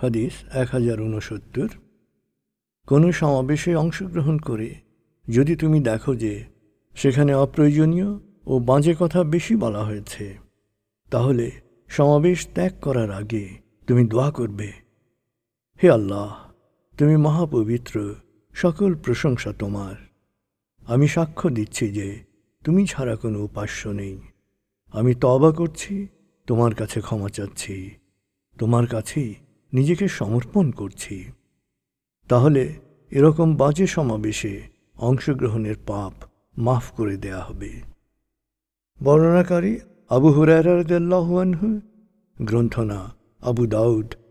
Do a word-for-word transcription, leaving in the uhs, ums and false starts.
হাদিস এক হাজার ঊনসত্তর। কোনো সমাবেশে অংশগ্রহণ করে যদি তুমি দেখো যে সেখানে অপ্রয়োজনীয় ও বাজে কথা বেশি বলা হয়েছে, তাহলে সমাবেশ ত্যাগ করার আগে তুমি দোয়া করবে, হে আল্লাহ, তুমি মহাপবিত্র, সকল প্রশংসা তোমার। আমি সাক্ষ্য দিচ্ছি যে তুমি ছাড়া কোনো উপাস্য নেই। আমি তওবা করছি, তোমার কাছে ক্ষমা চাচ্ছি, তোমার কাছেই নিজেকে সমর্পণ করছি। তাহলে এরকম বাজে সমাবেশে অংশগ্রহণের পাপ মাফ করে দেয়া হবে। বর্ণনাকারী আবু হুরায়রা রাদিয়াল্লাহু আনহু, গ্রন্থনা আবু দাউদ